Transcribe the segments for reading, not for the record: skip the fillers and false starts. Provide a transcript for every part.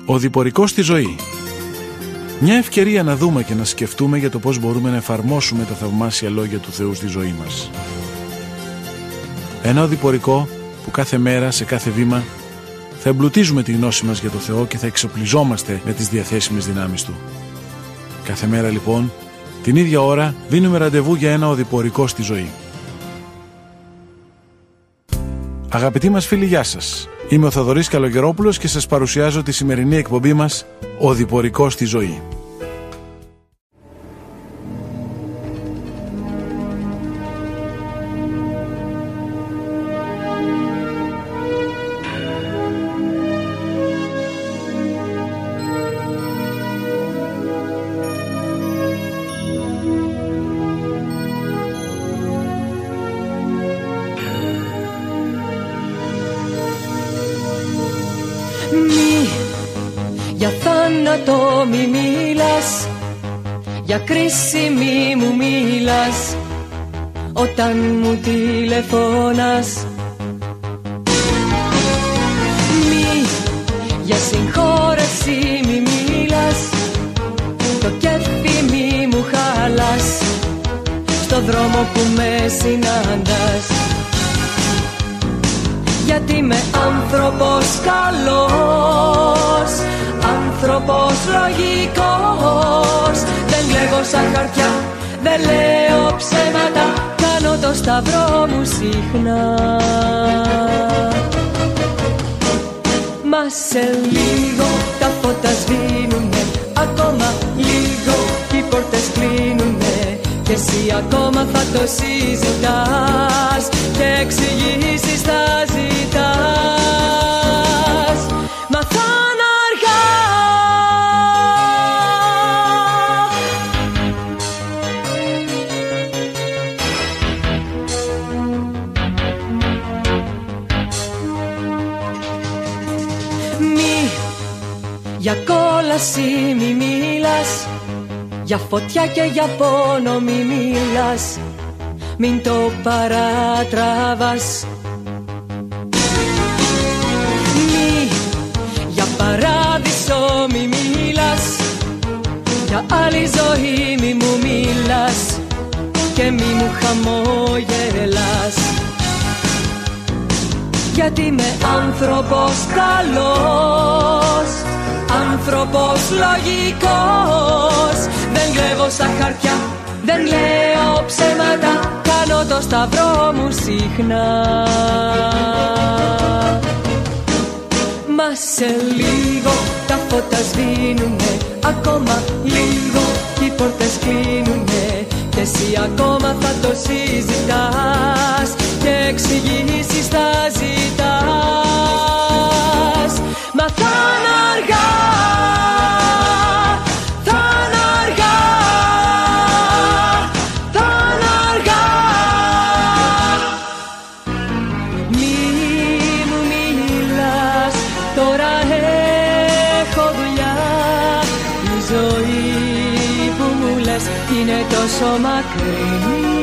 Ο διπορικός στη ζωή. Μια ευκαιρία να δούμε και να σκεφτούμε για το πώς μπορούμε να εφαρμόσουμε τα θαυμάσια λόγια του Θεού στη ζωή μας. Ένα οδηπορικό που κάθε μέρα, σε κάθε βήμα, θα εμπλουτίζουμε τη γνώση μας για το Θεό και θα εξοπλιζόμαστε με τις διαθέσιμες δυνάμεις Του. Κάθε μέρα λοιπόν, την ίδια ώρα, δίνουμε ραντεβού για ένα οδηπορικό στη ζωή. Αγαπητοί μας φίλοι, γεια σας. Είμαι ο Θοδωρής Καλογερόπουλος και σας παρουσιάζω τη σημερινή εκπομπή μας «Οδηπορικό στη ζωή». Για θάνατο μη μιλάς, για κρίση μη μου μιλάς όταν μου τηλεφώνας. Μη για συγχώρεση μη μιλάς, το κέφι μη μου χαλάς στο δρόμο που με συναντάς. Γιατί είμαι άνθρωπος καλός, άνθρωπος λογικός. Δεν κλαίγω σαν χαρτιά, δεν λέω ψέματα, κάνω το σταυρό μου συχνά. Μα σε λίγο τα φώτα σβήνουνε, ακόμα λίγο οι πόρτες κλείνουνε και εσύ ακόμα θα το συζητάς και εξηγήσεις θα ζητάς. Μα θα είναι αργά. Μη για κόλαση μη μιλάς, για φωτιά και για πόνο μη μιλάς, μην το παρατραβάς. Μη για παράδεισο μη μιλάς, για άλλη ζωή μη μου μιλάς και μη μου χαμογελάς. Γιατί είμαι άνθρωπος καλός, άνθρωπος λογικός. Δεν κλέβω σαν χαρτιά, δεν λέω ψέματα, κάνω το σταυρό μου συχνά. Μα σε λίγο τα φώτα σβήνουνε, ακόμα λίγο οι πόρτες κλείνουνε και εσύ ακόμα θα το συζητάς και εξηγήσεις θα ζητάς. Μα θα είναι αργά, θα είναι αργά, θα είναι αργά. Μη μου μιλάς, τώρα έχω δουλειά. Η ζωή που μου λες είναι τόσο μακρινή.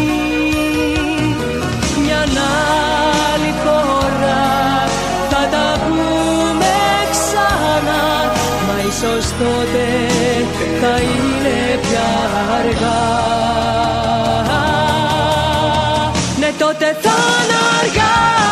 Μια άλλη φορά θα τα πούμε ξανά, μα ίσως τότε θα είναι πια αργά. Ναι, τότε θα είναι αργά.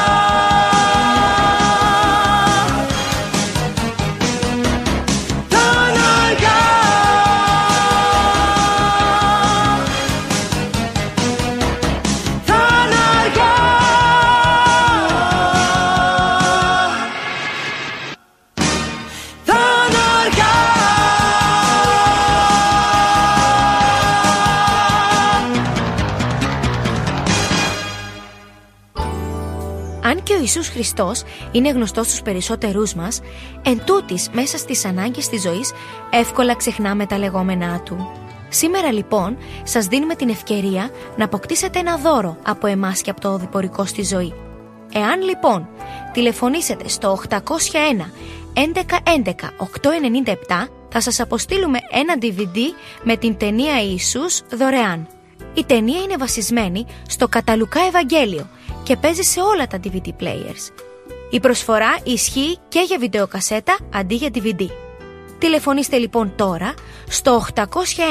Αν και ο Ιησούς Χριστός είναι γνωστός στους περισσότερούς μας, εν τούτης μέσα στις ανάγκες της ζωής εύκολα ξεχνάμε τα λεγόμενά Του. Σήμερα λοιπόν σας δίνουμε την ευκαιρία να αποκτήσετε ένα δώρο από εμάς και από το οδηπορικό στη ζωή. Εάν λοιπόν τηλεφωνήσετε στο 801 11 11 897 θα σας αποστείλουμε ένα DVD με την ταινία Ιησούς δωρεάν. Η ταινία είναι βασισμένη στο κατά Λουκά Ευαγγέλιο και παίζει σε όλα τα DVD players. Η προσφορά ισχύει και για βιντεοκασέτα αντί για DVD. Τηλεφωνήστε λοιπόν τώρα στο 801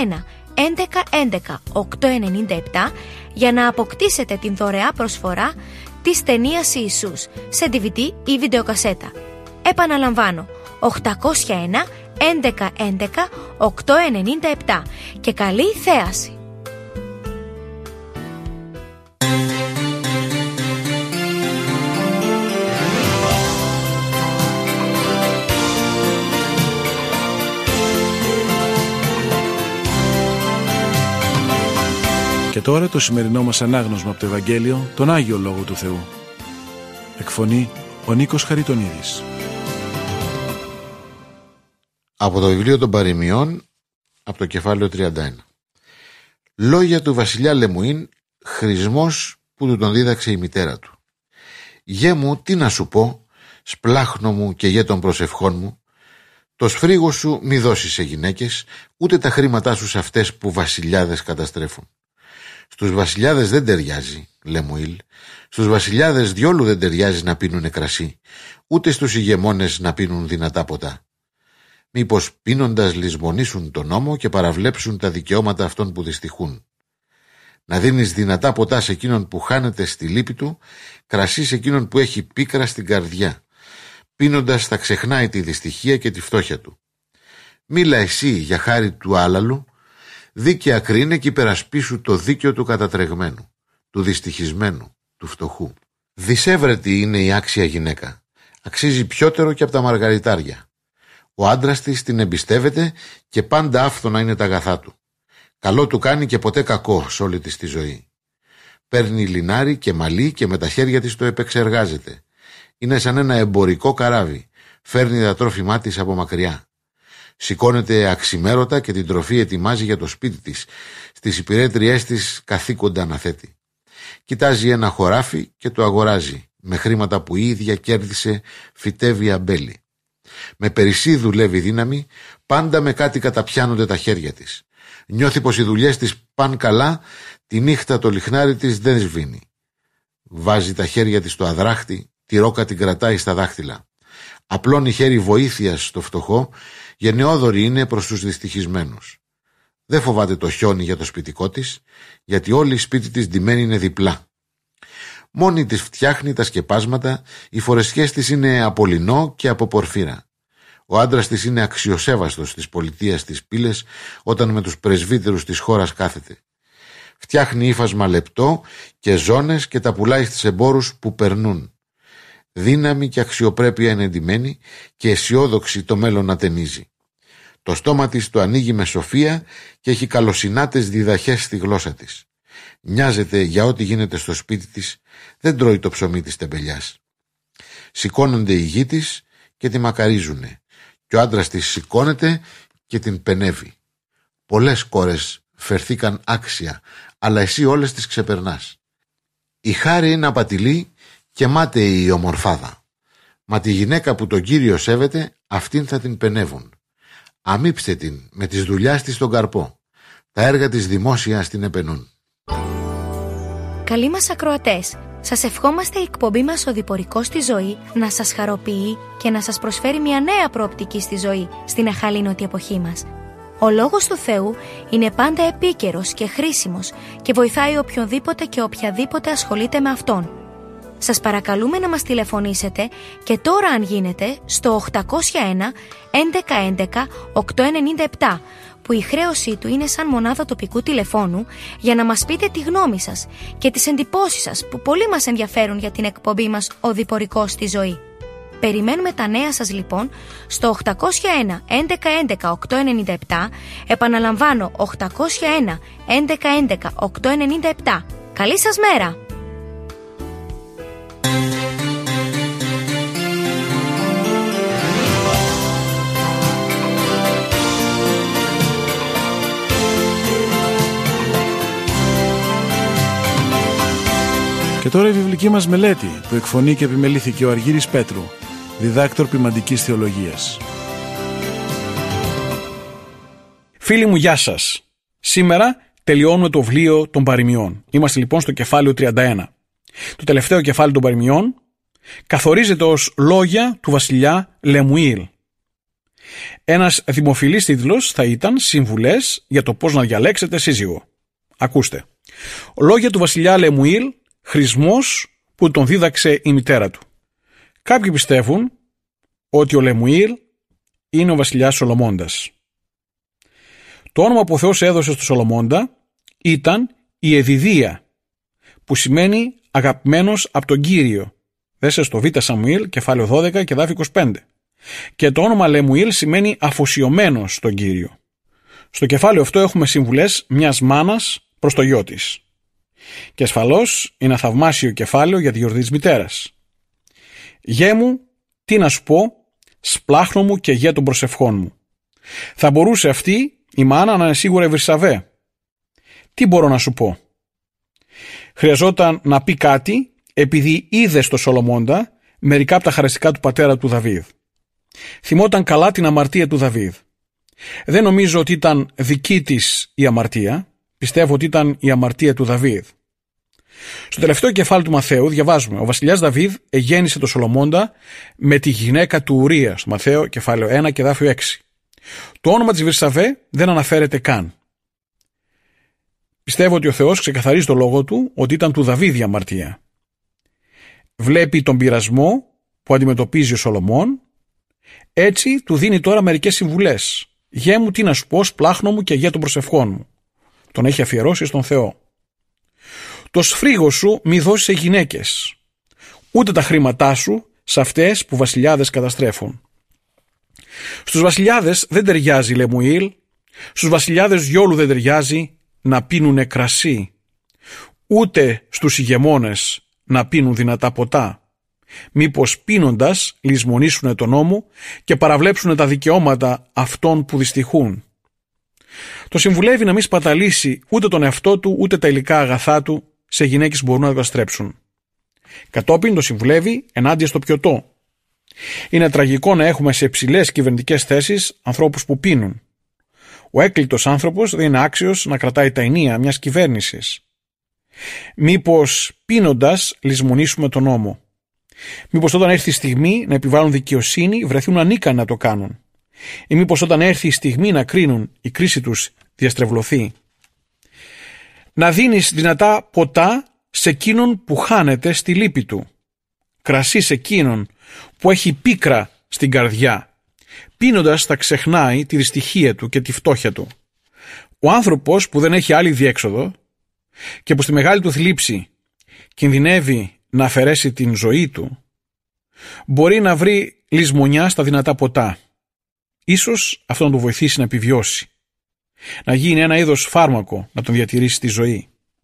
11 11 897 για να αποκτήσετε την δωρεά προσφορά της ταινίας Ιησούς σε DVD ή βιντεοκασέτα. Επαναλαμβάνω, 801 11 11 897 και καλή θέαση! Και τώρα το σημερινό μας ανάγνωσμα από το Ευαγγέλιο, τον Άγιο Λόγο του Θεού. Εκφωνεί ο Νίκος Χαριτονίδης. Από το βιβλίο των Παροιμιών, από το κεφάλαιο 31. Λόγια του βασιλιά Λεμουίν, χρησμός που του τον δίδαξε η μητέρα του. Γε μου, τι να σου πω, σπλάχνο μου και γε των προσευχών μου, το σφρίγο σου μη δώσεις σε γυναίκες, ούτε τα χρήματά σου σε αυτές που βασιλιάδες καταστρέφουν. Στους βασιλιάδες δεν ταιριάζει, Λεμουήλ, στους βασιλιάδες διόλου δεν ταιριάζει να πίνουνε κρασί, ούτε στους ηγεμόνες να πίνουν δυνατά ποτά. Μήπως πίνοντας λησμονήσουν τον νόμο και παραβλέψουν τα δικαιώματα αυτών που δυστυχούν. Να δίνεις δυνατά ποτά σε εκείνον που χάνεται στη λύπη του, κρασί σε εκείνον που έχει πίκρα στην καρδιά. Πίνοντας θα ξεχνάει τη δυστυχία και τη φτώχεια του. Μίλα εσύ για χάρη του άλαλου, δίκαια κρίνε και υπερασπίσου το δίκαιο του κατατρεγμένου, του δυστυχισμένου, του φτωχού. Δυσέβρετη είναι η άξια γυναίκα. Αξίζει πιότερο και από τα μαργαριτάρια. Ο άντρας της την εμπιστεύεται και πάντα άφθονα είναι τα αγαθά του. Καλό του κάνει και ποτέ κακό σε όλη της τη ζωή. Παίρνει λινάρι και μαλλί και με τα χέρια της το επεξεργάζεται. Είναι σαν ένα εμπορικό καράβι. Φέρνει τα τρόφιμά της από μακριά. Σηκώνεται αξιμέρωτα και την τροφή ετοιμάζει για το σπίτι της. Στις υπηρέτριές της καθήκοντα αναθέτει. Κοιτάζει ένα χωράφι και το αγοράζει. Με χρήματα που η ίδια κέρδισε φυτεύει αμπέλι. Με περισσή δουλεύει δύναμη, πάντα με κάτι καταπιάνονται τα χέρια της. Νιώθει πως οι δουλειές της παν καλά, τη νύχτα το λιχνάρι της δεν σβήνει. Βάζει τα χέρια της στο αδράχτη, τη ρόκα την κρατάει στα δάχτυλα. Απλώνει χέρι βοήθειας στο φτωχό, γενναιόδορη είναι προς τους δυστυχισμένους. Δεν φοβάται το χιόνι για το σπιτικό της, γιατί όλη η σπίτι της ντυμένη είναι διπλά. Μόνη της φτιάχνει τα σκεπάσματα, οι φορεσιές της είναι από λινό και από πορφύρα. Ο άντρας της είναι αξιοσέβαστος της πολιτείας της πύλες όταν με τους πρεσβύτερους της χώρας κάθεται. Φτιάχνει ύφασμα λεπτό και ζώνες και τα πουλάει στις εμπόρους που περνούν. Δύναμη και αξιοπρέπεια είναι εντυμένη και αισιόδοξη το μέλλον ατενίζει. Το στόμα της το ανοίγει με σοφία και έχει καλοσυνάτες διδαχές στη γλώσσα της. Νοιάζεται για ό,τι γίνεται στο σπίτι της, δεν τρώει το ψωμί της τεμπελιάς. Σηκώνονται οι γη της και τη μακαρίζουνε και ο άντρας της σηκώνεται και την πενεύει. Πολλές κόρες φερθήκαν άξια, αλλά εσύ όλες τις ξεπερνάς. Η χάρη είναι απατηλή και μάταιη η ομορφάδα. Μα τη γυναίκα που τον Κύριο σέβεται, αυτήν θα την πενεύουν. Αμύψτε την με τις δουλειάς της στον καρπό. Τα έργα της δημόσια την επενούν. Καλοί μας ακροατές, σας ευχόμαστε η εκπομπή μας «Οδηπορικός στη ζωή» να σας χαροποιεί και να σας προσφέρει μια νέα προοπτική στη ζωή στην αχαλήνωτη εποχή μας. Ο Λόγος του Θεού είναι πάντα επίκαιρος και χρήσιμος και βοηθάει οποιονδήποτε και οποιαδήποτε ασχολείται με αυτόν. Σας παρακαλούμε να μας τηλεφωνήσετε και τώρα αν γίνεται στο 801 11 11 897 που η χρέωσή του είναι σαν μονάδα τοπικού τηλεφώνου για να μας πείτε τη γνώμη σας και τις εντυπώσεις σας που πολύ μας ενδιαφέρουν για την εκπομπή μας «Οδηπορικός στη ζωή». Περιμένουμε τα νέα σας λοιπόν στο 801 11 11 897, επαναλαμβάνω 801 11 11 897. Καλή σας μέρα! Και τώρα η βιβλική μας μελέτη που εκφωνεί και επιμελήθηκε ο Αργύρης Πέτρου, διδάκτορ ποιμαντικής θεολογίας. Φίλοι μου, γεια σας. Σήμερα τελειώνουμε το βιβλίο των Παροιμιών. Είμαστε λοιπόν στο κεφάλαιο 31. Το τελευταίο κεφάλαιο των Παροιμιών καθορίζεται ως λόγια του βασιλιά Λεμουήλ. Ένας δημοφιλής τίτλος θα ήταν «Συμβουλές για το πώς να διαλέξετε σύζυγο». Ακούστε. Λόγια του βασιλιά Λεμουήλ, χρησμός που τον δίδαξε η μητέρα του. Κάποιοι πιστεύουν ότι ο Λεμουήλ είναι ο βασιλιάς Σολομώντας. Το όνομα που ο Θεός έδωσε στο Σολομώντα ήταν η Εδιδία, που σημαίνει αγαπημένος από τον Κύριο. Δέσε στο Β Σαμουήλ, κεφάλαιο 12 και εδάφιο 25. Και το όνομα Λεμουήλ σημαίνει αφοσιωμένος στον Κύριο. Στο κεφάλαιο αυτό έχουμε συμβουλές μιας μάνας προς το γιο της. Και ασφαλώς είναι ένα θαυμάσιο κεφάλαιο για τη γιορτή της μητέρας. «Γέ μου, τι να σου πω, σπλάχνο μου και γέ των προσευχών μου». Θα μπορούσε αυτή η μάνα να είναι σίγουρα η Βυρσαβέ. Τι μπορώ να σου πω? Χρειαζόταν να πει κάτι επειδή είδε στο Σολομώντα μερικά από τα χαρακτηριστικά του πατέρα του Δαβίδ. Θυμόταν καλά την αμαρτία του Δαβίδ. Δεν νομίζω ότι ήταν δική της η αμαρτία, πιστεύω ότι ήταν η αμαρτία του Δαβίδ. Στο τελευταίο κεφάλαιο του Μαθαίου διαβάζουμε: ο βασιλιάς Δαβίδ εγέννησε το Σολομώντα με τη γυναίκα του Ουρία, στο Μαθαίο κεφάλαιο 1 και εδάφιο 6. Το όνομα της Βυρσαβέ δεν αναφέρεται καν. Πιστεύω ότι ο Θεός ξεκαθαρίζει το λόγο του ότι ήταν του Δαβίδ η αμαρτία. Βλέπει τον πειρασμό που αντιμετωπίζει ο Σολομών, έτσι του δίνει τώρα μερικές συμβουλές. «Γέ μου, τι να σου πω, σπλάχνο μου και γέ των προσευχών μου». Τον έχει αφιερώσει στον Θεό. «Το σφρίγο σου μη δώσει σε γυναίκες, ούτε τα χρήματά σου σε αυτές που βασιλιάδες καταστρέφουν». Στους βασιλιάδες δεν ταιριάζει Λεμουήλ, στους βασιλιάδες γιόλου δεν ταιριάζει να πίνουνε κρασί, ούτε στους ηγεμόνες να πίνουν δυνατά ποτά. Μήπως πίνοντας λησμονήσουνε τον νόμο και παραβλέψουνε τα δικαιώματα αυτών που δυστυχούν. Το συμβουλεύει να μην σπαταλήσει ούτε τον εαυτό του ούτε τα υλικά αγαθά του σε γυναίκες που μπορούν να το καταστρέψουν. Κατόπιν το συμβουλεύει ενάντια στο πιωτό. Είναι τραγικό να έχουμε σε υψηλές κυβερνητικές θέσεις ανθρώπους που πίνουν. Ο έκλειτος άνθρωπος δεν είναι άξιος να κρατάει τα ενία μιας κυβέρνησης. Μήπως πίνοντας λησμονήσουμε τον νόμο. Μήπως όταν έρθει η στιγμή να επιβάλλουν δικαιοσύνη βρεθούν ανίκανοι να το κάνουν. Ή μήπως όταν έρθει η στιγμή να κρίνουν η κρίση τους διαστρεβλωθεί. Να δίνεις δυνατά ποτά σε εκείνον που χάνεται στη λύπη του. Κρασί σε εκείνον που έχει πίκρα στην καρδιά. Πίνοντας θα ξεχνάει τη δυστυχία του και τη φτώχεια του. Ο άνθρωπος που δεν έχει άλλη διέξοδο και που στη μεγάλη του θλίψη κινδυνεύει να αφαιρέσει την ζωή του, μπορεί να βρει λησμονιά στα δυνατά ποτά. Ίσως αυτό να του βοηθήσει να επιβιώσει. Να γίνει ένα είδος φάρμακο να τον διατηρήσει στη ζωή.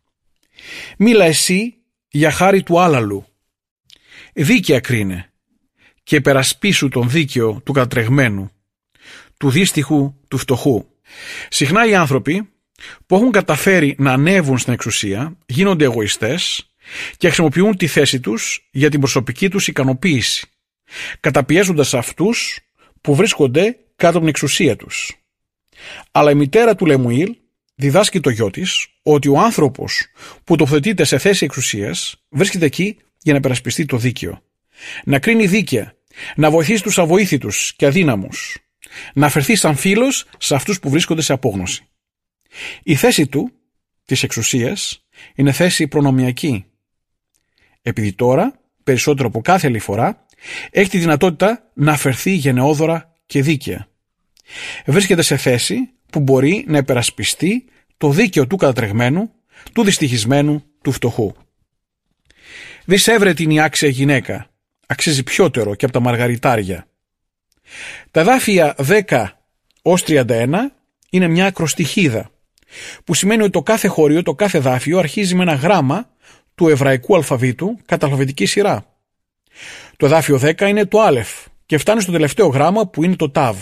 Μίλα εσύ για χάρη του άλαλου. Δίκαια κρίνε και περασπίσου τον δίκαιο του κατρεγμένου, του δύστιχου του φτωχού. Συχνά οι άνθρωποι που έχουν καταφέρει να ανέβουν στην εξουσία γίνονται εγωιστές και χρησιμοποιούν τη θέση τους για την προσωπική τους ικανοποίηση, καταπιέζοντας αυτούς που βρίσκονται κάτω από την εξουσία τους. Αλλά η μητέρα του Λεμουήλ διδάσκει το γιο της ότι ο άνθρωπος που τοποθετείται σε θέση εξουσίας βρίσκεται εκεί για να περασπιστεί το δίκαιο, να κρίνει δίκαια, να βοηθήσει τους αβοήθητους και αδύναμους, να φερθεί σαν φίλος σε αυτούς που βρίσκονται σε απόγνωση. Η θέση του, της εξουσίας, είναι θέση προνομιακή. Επειδή τώρα, περισσότερο από κάθε άλλη φορά, έχει τη δυνατότητα να φερθεί γενναιόδωρα και δίκαια. Βρίσκεται σε θέση που μπορεί να υπερασπιστεί το δίκαιο του κατατρεγμένου, του δυστυχισμένου, του φτωχού. Δυσέβρετη είναι η άξια γυναίκα, αξίζει πιότερο και από τα μαργαριτάρια. Τα εδάφια 10 ως 31 είναι μια ακροστιχίδα, που σημαίνει ότι το κάθε χώριο, το κάθε εδάφιο αρχίζει με ένα γράμμα του εβραϊκού αλφαβήτου κατά αλφαβητική σειρά. Το εδάφιο 10 είναι το άλεφ και φτάνει στο τελευταίο γράμμα που είναι το ταβ.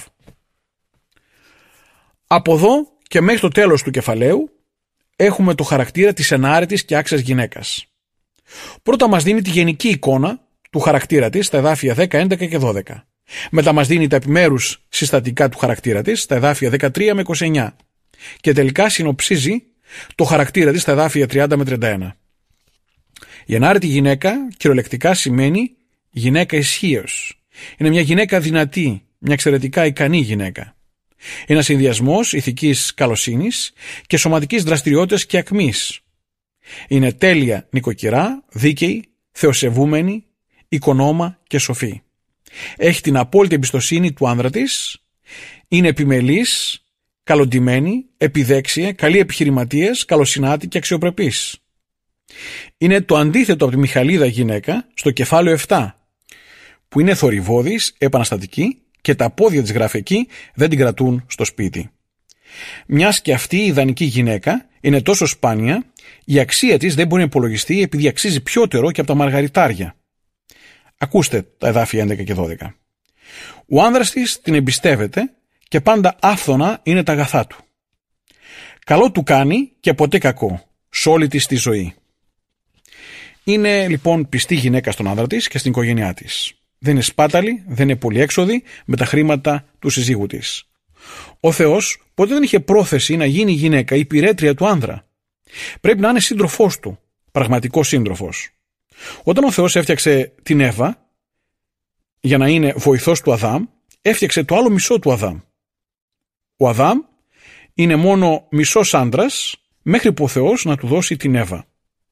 Από εδώ και μέχρι το τέλος του κεφαλαίου έχουμε το χαρακτήρα της ενάρετης και άξιας γυναίκας. Πρώτα μας δίνει τη γενική εικόνα του χαρακτήρα της στα εδάφια 10, 11 και 12. Μετά μας δίνει τα επιμέρους συστατικά του χαρακτήρα της στα εδάφια 13 με 29. Και τελικά συνοψίζει το χαρακτήρα της στα εδάφια 30 με 31. Η ενάρετη γυναίκα κυριολεκτικά σημαίνει γυναίκα ισχύος. Είναι μια γυναίκα δυνατή, μια εξαιρετικά ικανή γυναίκα. Ένα συνδυασμός ηθικής καλοσύνης και σωματικής δραστηριότητας και ακμής. Είναι τέλεια νοικοκυρά, δίκαιη, θεοσεβούμενη, οικονόμα και σοφή. Έχει την απόλυτη εμπιστοσύνη του άνδρα της, είναι επιμελής, καλοντυμένη, επιδέξια, καλή επιχειρηματίας, καλοσυνάτη και αξιοπρεπής. Είναι το αντίθετο από τη Μιχαλίδα γυναίκα στο κεφάλαιο 7, που είναι θορυβώδης, επαναστατική και τα πόδια της, γράφει εκεί, δεν την κρατούν στο σπίτι. Μιας και αυτή η ιδανική γυναίκα είναι τόσο σπάνια, η αξία της δεν μπορεί να υπολογιστεί επειδή αξίζει πιότερο και από τα μαργαριτάρια. Ακούστε τα εδάφια 11 και 12. Ο άνδρας της την εμπιστεύεται και πάντα άφθονα είναι τα αγαθά του. Καλό του κάνει και ποτέ κακό σ' όλη της τη ζωή. Είναι λοιπόν πιστή γυναίκα στον άνδρα της και στην οικογένειά της. Δεν είναι σπάταλη, δεν είναι πολυέξοδη με τα χρήματα του συζύγου της. Ο Θεός ποτέ δεν είχε πρόθεση να γίνει γυναίκα υπηρέτρια του άνδρα. Πρέπει να είναι σύντροφός του, πραγματικός σύντροφος. Όταν ο Θεός έφτιαξε την Εύα για να είναι βοηθός του Αδάμ, έφτιαξε το άλλο μισό του Αδάμ. Ο Αδάμ είναι μόνο μισός άντρας μέχρι που ο Θεός να του δώσει την Εύα.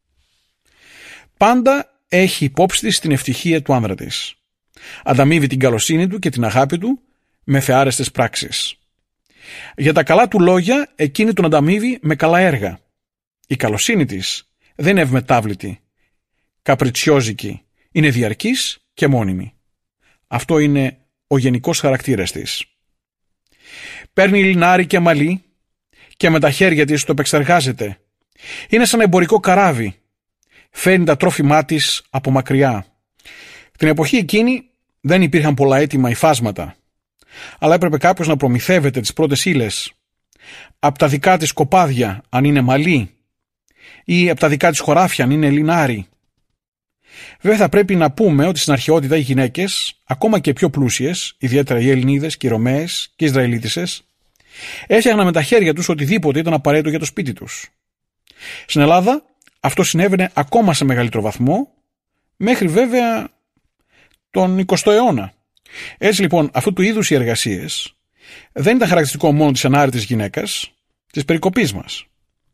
Πάντα έχει υπόψη της την ευτυχία του άνδρα της. Ανταμείβει την καλοσύνη του και την αγάπη του με θεάρεστες πράξεις. Για τα καλά του λόγια εκείνη τον ανταμείβει με καλά έργα. Η καλοσύνη της δεν είναι ευμετάβλητη, καπριτσιόζικη, είναι διαρκής και μόνιμη. Αυτό είναι ο γενικός χαρακτήρας της. Παίρνει λινάρι και μαλλί και με τα χέρια της το επεξεργάζεται. Είναι σαν εμπορικό καράβι. Φέρνει τα τρόφιμά της από μακριά. Την εποχή εκείνη δεν υπήρχαν πολλά έτοιμα υφάσματα, αλλά έπρεπε κάποιος να προμηθεύεται τις πρώτες ύλες. Από τα δικά της κοπάδια, αν είναι μαλλί, ή από τα δικά της χωράφια, αν είναι λινάρι. Βέβαια θα πρέπει να πούμε ότι στην αρχαιότητα οι γυναίκες, ακόμα και πιο πλούσιες, ιδιαίτερα οι Ελληνίδες και οι Ρωμαίες και οι Ισραηλίτισσες, έφτιαχναν με τα χέρια τους οτιδήποτε ήταν απαραίτητο για το σπίτι τους. Στην Ελλάδα αυτό συνέβαινε ακόμα σε μεγαλύτερο βαθμό, μέχρι βέβαια τον 20ο αιώνα. Έτσι λοιπόν αυτού του είδους οι εργασίες δεν ήταν χαρακτηριστικό μόνο της ενάρετης γυναίκας, της περικοπής μας.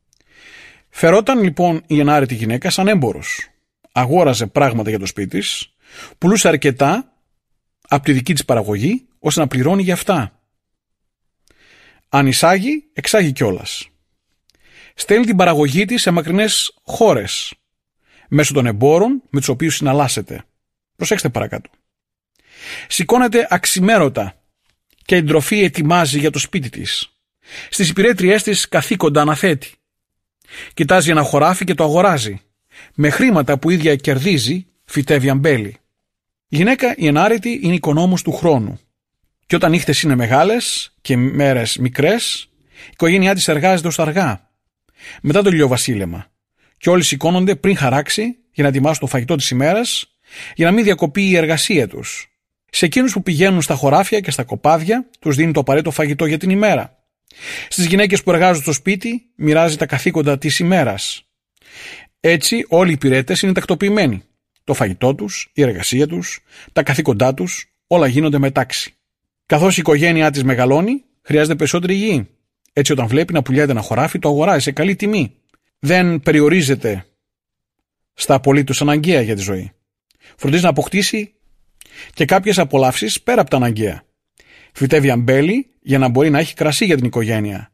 Φερόταν λοιπόν η ενάρετη γυναίκα σαν έμπορος. Αγόραζε πράγματα για το σπίτι της, πουλούσε αρκετά από τη δική της παραγωγή ώστε να πληρώνει για αυτά. Αν εισάγει, εξάγει κιόλας. Στέλνει την παραγωγή της σε μακρινές χώρες μέσω των εμπόρων με τους οποίους συναλλάσσεται. Προσέξτε παρακάτω. Σηκώνεται αξιμέρωτα και την τροφή ετοιμάζει για το σπίτι της. Στις υπηρέτριές της καθήκοντα αναθέτει. Κοιτάζει ένα χωράφι και το αγοράζει. Με χρήματα που ίδια κερδίζει, φυτεύει αμπέλι. Η γυναίκα, η ενάρετη, είναι οικονόμος του χρόνου. Και όταν νύχτες είναι μεγάλες και μέρες μικρές, η οικογένειά της εργάζεται ως αργά. Μετά το ηλιοβασίλεμα. Και όλοι σηκώνονται πριν χαράξει για να ετοιμάσουν το φαγητό της ημέρας, για να μην διακοπεί η εργασία τους. Σε εκείνους που πηγαίνουν στα χωράφια και στα κοπάδια, τους δίνει το απαραίτητο φαγητό για την ημέρα. Στις γυναίκες που εργάζονται στο σπίτι, μοιράζει τα καθήκοντα της ημέρας. Έτσι, όλοι οι υπηρέτες είναι τακτοποιημένοι. Το φαγητό τους, η εργασία τους, τα καθήκοντά τους, όλα γίνονται με τάξη. Καθώς η οικογένειά της μεγαλώνει, χρειάζεται περισσότερη γη. Έτσι, όταν βλέπει να πουλιάται ένα χωράφι, το αγοράζει σε καλή τιμή. Δεν περιορίζεται στα απολύτως αναγκαία για τη ζωή. Φροντίζει να αποκτήσει και κάποιες απολαύσεις πέρα από τα αναγκαία. Φυτεύει αμπέλι για να μπορεί να έχει κρασί για την οικογένεια.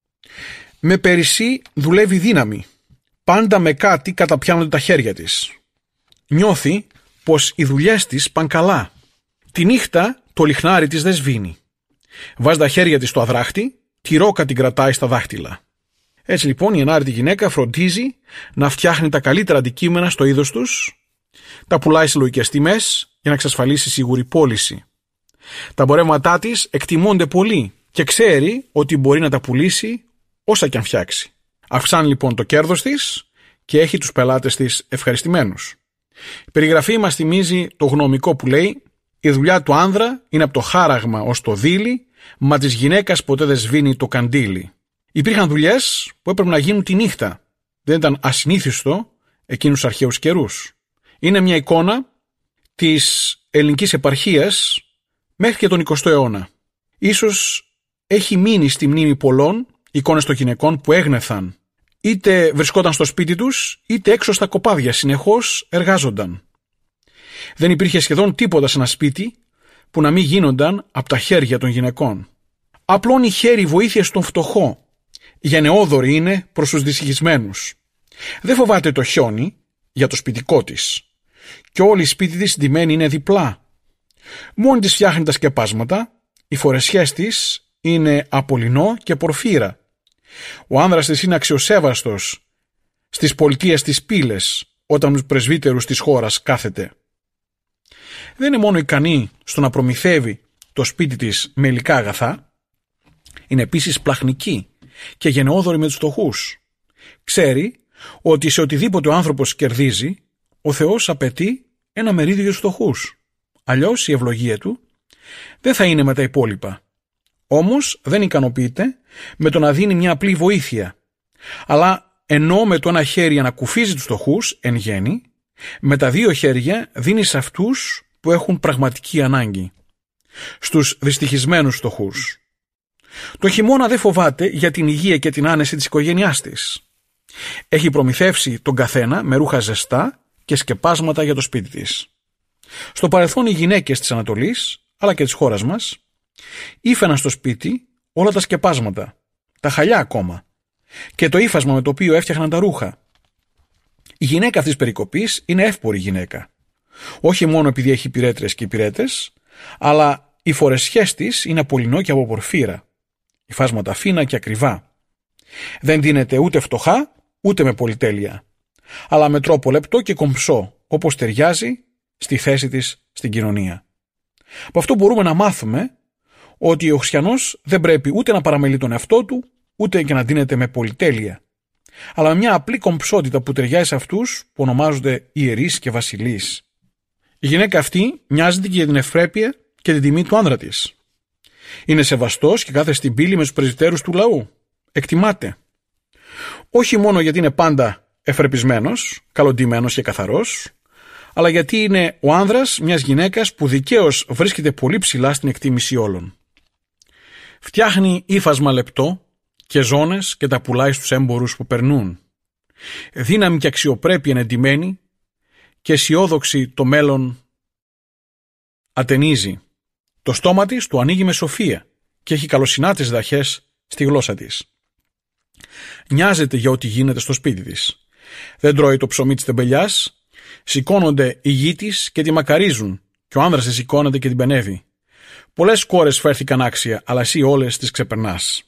Με περισσή δουλεύει δύναμη. Πάντα με κάτι καταπιάνονται τα χέρια της. Νιώθει πως οι δουλειές της πάνε καλά. Τη νύχτα το λιχνάρι της δεν σβήνει. Βάζει τα χέρια της στο αδράχτη, τη ρόκα την κρατάει στα δάχτυλα. Έτσι λοιπόν η ενάρετη γυναίκα φροντίζει να φτιάχνει τα καλύτερα αντικείμενα στο είδος τους, τα πουλάει σε λογικές τιμές για να εξασφαλίσει σίγουρη πώληση. Τα εμπορεύματά της εκτιμώνται πολύ και ξέρει ότι μπορεί να τα πουλήσει όσα και αν φτιάξει. Αυξάνει λοιπόν το κέρδος της και έχει τους πελάτες της ευχαριστημένους. Η περιγραφή μας θυμίζει το γνωμικό που λέει: η δουλειά του άνδρα είναι από το χάραγμα ως το δίλη, μα της γυναίκας ποτέ δεν σβήνει το καντήλι. Υπήρχαν δουλειές που έπρεπε να γίνουν τη νύχτα. Δεν ήταν ασυνήθιστο εκείνους τους αρχαίους καιρούς. Είναι μια εικόνα της ελληνικής επαρχίας μέχρι και τον 20ο αιώνα. Ίσως έχει μείνει στη μνήμη πολλών εικόνες των γυναικών που έγνεθαν, είτε βρισκόταν στο σπίτι τους, είτε έξω στα κοπάδια, συνεχώς εργάζονταν. Δεν υπήρχε σχεδόν τίποτα σε ένα σπίτι που να μην γίνονταν από τα χέρια των γυναικών. Απλώνει χέρι βοήθεια στον φτωχό, γενναιόδορη είναι προς τους δυστυχισμένους. Δεν φοβάται το χιόνι για το σπιτικό της, και όλη η σπίτι της ντυμένη είναι διπλά. Μόνη της φτιάχνει τα σκεπάσματα, οι φορεσιές της είναι από λινό και πορφύρα. Ο άνδρας της είναι αξιοσέβαστος στις πολιτείες της πύλες, όταν τους πρεσβύτερους της χώρας κάθεται. Δεν είναι μόνο ικανή στο να προμηθεύει το σπίτι της με υλικά αγαθά, είναι επίσης πλαχνική και γενναιόδορη με τους φτωχούς. Ξέρει ότι σε οτιδήποτε ο άνθρωπος κερδίζει, ο Θεός απαιτεί ένα μερίδιο για τους φτωχούς. Αλλιώς η ευλογία του δεν θα είναι με τα υπόλοιπα. Όμως δεν ικανοποιείται με το να δίνει μια απλή βοήθεια, αλλά ενώ με το ένα χέρι ανακουφίζει τους φτωχούς εν γέννη, με τα δύο χέρια δίνει σε αυτούς που έχουν πραγματική ανάγκη, στους δυστυχισμένους φτωχούς. Το χειμώνα δεν φοβάται για την υγεία και την άνεση της οικογένειάς της. Έχει προμηθεύσει τον καθένα με ρούχα ζεστά και σκεπάσματα για το σπίτι της. Στο παρελθόν οι γυναίκες της Ανατολής, αλλά και της χώρας μας, ήφαιναν στο σπίτι όλα τα σκεπάσματα, τα χαλιά ακόμα, και το ύφασμα με το οποίο έφτιαχναν τα ρούχα. Η γυναίκα αυτής της περικοπής είναι εύπορη γυναίκα. Όχι μόνο επειδή έχει υπηρέτρες και υπηρέτες, αλλά οι φορεσιές της είναι από λινό και από πορφύρα, υφάσματα φίνα και ακριβά. Δεν δίνεται ούτε φτωχά, ούτε με πολυτέλεια, αλλά με τρόπο λεπτό και κομψό, όπως ταιριάζει στη θέση της στην κοινωνία. Από αυτό μπορούμε να μάθουμε ότι ο χριστιανός δεν πρέπει ούτε να παραμελεί τον εαυτό του, ούτε και να δίνεται με πολυτέλεια, αλλά με μια απλή κομψότητα που ταιριάζει σε αυτούς που ονομάζονται ιερείς και βασιλείς. Η γυναίκα αυτή νοιάζεται και για την ευπρέπεια και την τιμή του άνδρα της. Είναι σεβαστός και κάθεται στην πύλη με τους πρεσβυτέρους του λαού. Εκτιμάται. Όχι μόνο γιατί είναι πάντα ευπρεπισμένος, καλοντυμένος και καθαρός, αλλά γιατί είναι ο άνδρας μιας γυναίκας που δικαίως βρίσκεται πολύ ψηλά στην εκτίμηση όλων. Φτιάχνει ύφασμα λεπτό και ζώνες και τα πουλάει στους έμπορους που περνούν. Δύναμη και αξιοπρέπεια είναι εντυμένη και αισιόδοξη το μέλλον ατενίζει. Το στόμα της του ανοίγει με σοφία και έχει καλοσυνάτες δαχές στη γλώσσα της. Νοιάζεται για ό,τι γίνεται στο σπίτι της. Δεν τρώει το ψωμί της τεμπελιάς, σηκώνονται οι γη της και τη μακαρίζουν και ο άνδρας της σηκώνεται και την πενεύει. Πολλές κόρες φέρθηκαν άξια, αλλά εσύ όλες τις ξεπερνάς.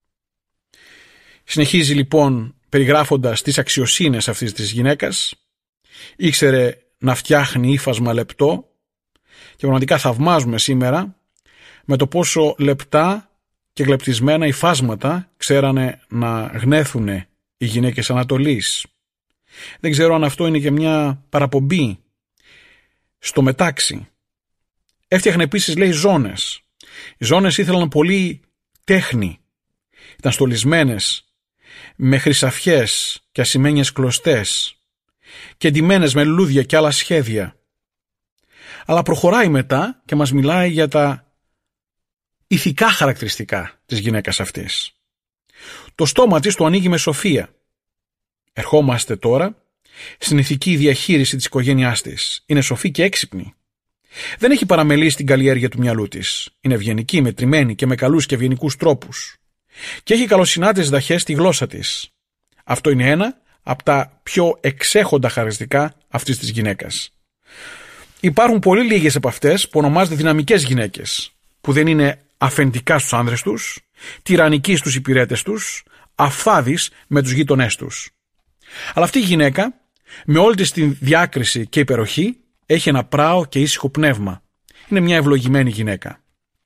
Συνεχίζει λοιπόν περιγράφοντας τις αξιοσύνες αυτής της γυναίκας. Ήξερε να φτιάχνει ύφασμα λεπτό και πραγματικά θαυμάζουμε σήμερα με το πόσο λεπτά και γλεπτισμένα υφάσματα ξέρανε να γνέθουν οι γυναίκες Ανατολής. Δεν ξέρω αν αυτό είναι και μια παραπομπή στο μετάξι. Έφτιαχνε επίσης, λέει, ζώνες. Οι ζώνες ήθελαν πολύ τέχνη. Ήταν στολισμένες με χρυσαφιές και ασημένιες κλωστές και ντυμένες με λουλούδια και άλλα σχέδια. Αλλά προχωράει μετά και μας μιλάει για τα ηθικά χαρακτηριστικά της γυναίκας αυτής. Το στόμα της το ανοίγει με σοφία. Ερχόμαστε τώρα στην ηθική διαχείριση της οικογένειάς της. Είναι σοφή και έξυπνη. Δεν έχει παραμελήσει την καλλιέργεια του μυαλού της. Είναι ευγενική, μετρημένη και με καλούς και ευγενικούς τρόπους. Και έχει καλοσυνάτες δαχές στη γλώσσα της. Αυτό είναι ένα από τα πιο εξέχοντα χαρακτηριστικά αυτής της γυναίκας. Υπάρχουν πολύ λίγες από αυτές που ονομάζονται δυναμικές γυναίκες, που δεν είναι αφεντικά στους άνδρες τους, τυραννικοί στους υπηρέτες τους, αφθάδεις με τους γείτονές τους. Αλλά αυτή η γυναίκα, με όλη της την διάκριση και υπεροχή, έχει ένα πράο και ήσυχο πνεύμα. Είναι μια ευλογημένη γυναίκα.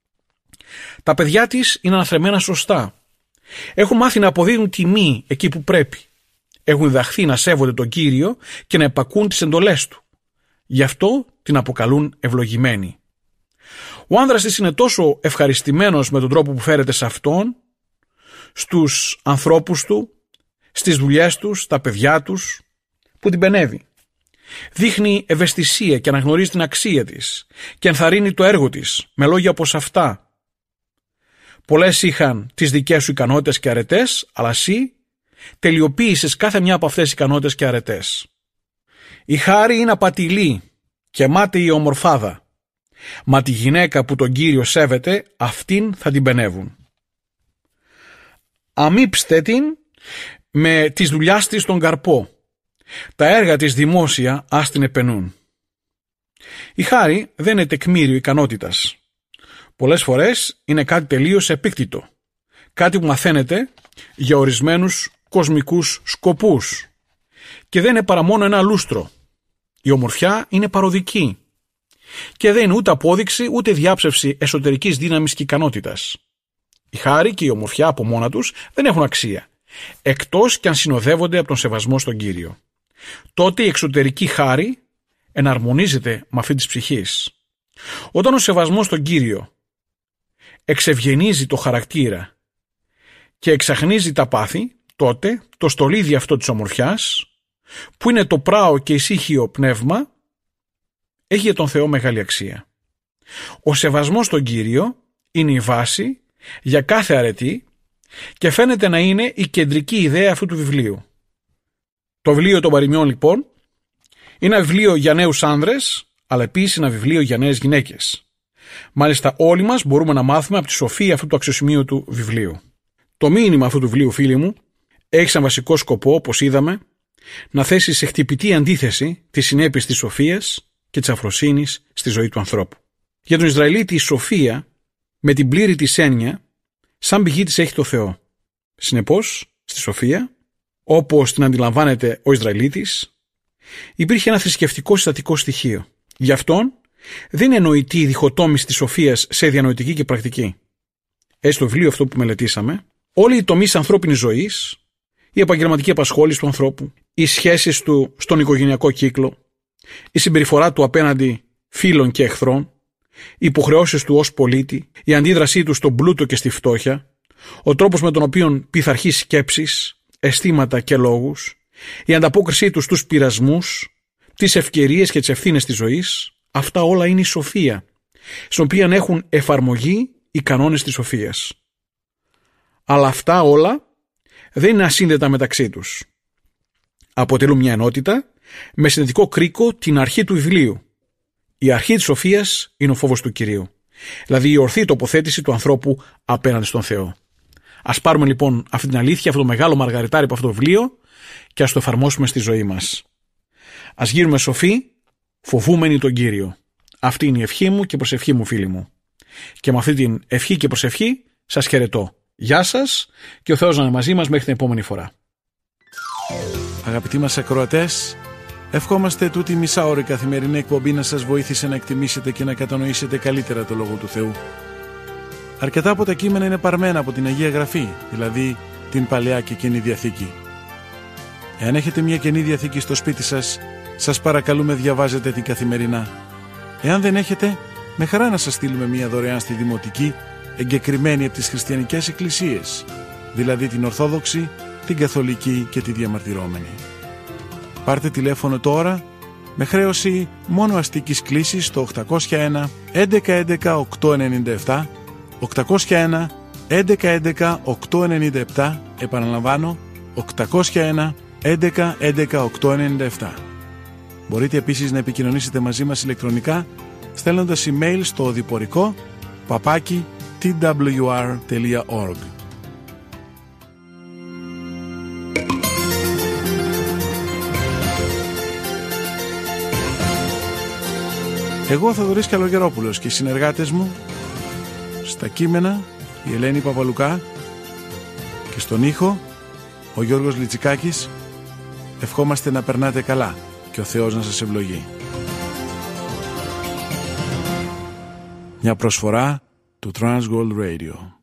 Τα παιδιά της είναι αναθρεμμένα σωστά. Έχουν μάθει να αποδίδουν τιμή εκεί που πρέπει. Έχουν διδαχθεί να σέβονται τον Κύριο και να επακούν τις εντολές του. Γι' αυτό την αποκαλούν ευλογημένη. Ο άνδρας της είναι τόσο ευχαριστημένος με τον τρόπο που φέρεται σε αυτόν, στους ανθρώπους του, στις δουλειές τους, στα παιδιά τους, που την πενεύει. Δείχνει ευαισθησία και αναγνωρίζει την αξία της και ενθαρρύνει το έργο της με λόγια όπως αυτά. Πολλές είχαν τις δικές σου ικανότητες και αρετές, αλλά εσύ τελειοποίησες κάθε μια από αυτές τις ικανότητες και αρετές. Η χάρη είναι απατηλή και μάταιη ομορφάδα, μα τη γυναίκα που τον Κύριο σέβεται, αυτήν θα την πενεύουν. Αμύψτε την με τις δουλειάς της τον καρπό, τα έργα της δημόσια ας την επενούν. Η χάρη δεν είναι τεκμήριο ικανότητας. Πολλές φορές είναι κάτι τελείως επίκτητο, κάτι που μαθαίνεται για ορισμένους κοσμικούς σκοπούς και δεν είναι παρά μόνο ένα λούστρο. Η ομορφιά είναι παροδική και δεν είναι ούτε απόδειξη ούτε διάψευση εσωτερικής δύναμης και ικανότητας. Η χάρη και η ομορφιά από μόνα τους δεν έχουν αξία, εκτός και αν συνοδεύονται από τον σεβασμό στον Κύριο. Τότε η εξωτερική χάρη εναρμονίζεται με αυτή της ψυχής. Όταν ο σεβασμός στον Κύριο εξευγενίζει το χαρακτήρα και εξαχνίζει τα πάθη, τότε το στολίδι αυτό της ομορφιάς, που είναι το πράο και ησύχιο πνεύμα, έχει για τον Θεό μεγάλη αξία. Ο σεβασμός στον Κύριο είναι η βάση για κάθε αρετή και φαίνεται να είναι η κεντρική ιδέα αυτού του βιβλίου. Το βιβλίο των παροιμιών λοιπόν είναι ένα βιβλίο για νέους άνδρες, αλλά επίσης ένα βιβλίο για νέες γυναίκες. Μάλιστα όλοι μας μπορούμε να μάθουμε από τη σοφία αυτού του αξιοσημείωτου βιβλίου. Το μήνυμα αυτού του βιβλίου, φίλοι μου, έχει σαν βασικό σκοπό, όπως είδαμε, να θέσει σε χτυπητή αντίθεση τις συνέπειες της σοφίας και της αφροσύνης στη ζωή του ανθρώπου. Για τον Ισραηλίτη η σοφία, με την πλήρη της έννοια, σαν πηγή της έχει το Θεό. Συνεπώς, στη σοφία, όπως την αντιλαμβάνεται ο Ισραηλίτης, υπήρχε ένα θρησκευτικό συστατικό στοιχείο. Γι' αυτόν δεν είναι νοητή η διχοτόμηση της σοφίας σε διανοητική και πρακτική. Έτσι, στο βιβλίο αυτό που μελετήσαμε, όλοι οι τομείς ανθρώπινης ζωής, η επαγγελματική απασχόληση του ανθρώπου, οι σχέσεις του στον οικογενειακό κύκλο, η συμπεριφορά του απέναντι φίλων και εχθρών, οι υποχρεώσεις του ως πολίτη, η αντίδρασή του στον πλούτο και στη φτώχεια, ο τρόπος με τον οποίο πειθαρχεί σκέψεις, αισθήματα και λόγους, η ανταπόκρισή του στους πειρασμούς, τις ευκαιρίες και τις ευθύνες της ζωής, αυτά όλα είναι η σοφία, στην οποία έχουν εφαρμογή οι κανόνες της σοφίας. Αλλά αυτά όλα δεν είναι ασύνδετα μεταξύ τους. Αποτελούν μια ενότητα με συνδετικό κρίκο την αρχή του βιβλίου. Η αρχή της σοφίας είναι ο φόβος του Κυρίου, δηλαδή η ορθή τοποθέτηση του ανθρώπου απέναντι στον Θεό. Ας πάρουμε λοιπόν αυτή την αλήθεια, αυτό το μεγάλο μαργαριτάρι από αυτό το βιβλίο και ας το εφαρμόσουμε στη ζωή μας. Ας γίνουμε σοφοί, φοβούμενοι τον Κύριο. Αυτή είναι η ευχή μου και προσευχή μου, φίλοι μου. Και με αυτή την ευχή και προσευχή σας χαιρετώ. Γεια σας και ο Θεός να είναι μαζί μας μέχρι την επόμενη φορά. Αγαπητοί μας ακροατές, ευχόμαστε τούτη μισάωρη καθημερινή εκπομπή να σας βοήθησε να εκτιμήσετε και να κατανοήσετε καλύτερα το Λόγο του Θεού. Αρκετά από τα κείμενα είναι παρμένα από την Αγία Γραφή, δηλαδή την Παλαιά και Καινή Διαθήκη. Εάν έχετε μια Καινή Διαθήκη στο σπίτι σας, σας παρακαλούμε διαβάζετε την καθημερινά. Εάν δεν έχετε, με χαρά να σας στείλουμε μια δωρεάν στη Δημοτική, εγκεκριμένη από τις χριστιανικές εκκλησίες, δηλαδή την Ορθόδοξη, την Καθολική και τη Διαμαρτυρόμενη. Πάρτε τηλέφωνο τώρα με χρέωση μόνο αστικής κλήσης στο 801 1111 897, 801 1111 897, επαναλαμβάνω 801 1111 897. Μπορείτε επίσης να επικοινωνήσετε μαζί μας ηλεκτρονικά στέλνοντας email στο οδηπορικό @twr.org. Εγώ, Θοδωρής Καλογερόπουλος, και οι συνεργάτες μου στα κείμενα η Ελένη Παπαλουκά και στον ήχο ο Γιώργος Λιτσικάκης, ευχόμαστε να περνάτε καλά και ο Θεός να σας ευλογεί. Μια προσφορά του Transworld Radio.